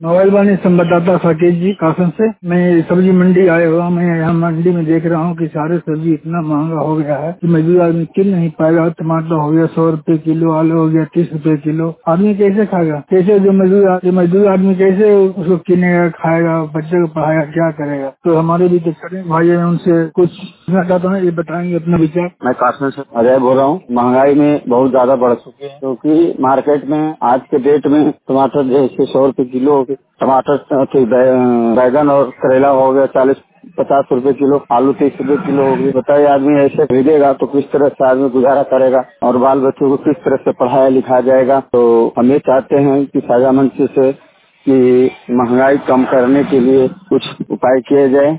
Mobile वाले संवाददाता साकेत जी कासन से। मैं सब्जी मंडी आया हुआ, मैं यहाँ मंडी में देख रहा हूँ कि सारे सब्जी इतना महंगा हो गया है कि मजदूर आदमी किन नहीं पाएगा। टमाटर हो गया 100 रुपए किलो, आलू हो गया 30 रुपए किलो। आदमी कैसे खाएगा? कैसे जो मजदूर आदमी कैसे उसको किनेगा, खाएगा, बच्चे को पढ़ाएगा, क्या करेगा? तो हमारे भी जो छोटे भाई है उनसे कुछ पूछना चाहता हूँ, ये बताएंगे अपना विचार। मैं काश्मीर से अजय बोल रहा हूँ। महंगाई में बहुत ज्यादा बढ़ चुकी है, क्योंकि मार्केट में आज के डेट में टमाटर जैसे 100 रुपए किलो हो गए, टमाटर बैगन और करेला हो गया 40-50 रुपए किलो, आलू 30 रुपए किलो हो गई। बताइए आदमी ऐसे खरीदेगा तो किस तरह से आदमी गुजारा करेगा और बाल बच्चों को किस तरह से पढ़ाया लिखाया जाएगा। तो हम ये चाहते हैं कि साझा मंच से कि महंगाई कम करने के लिए कुछ उपाय किए जाए।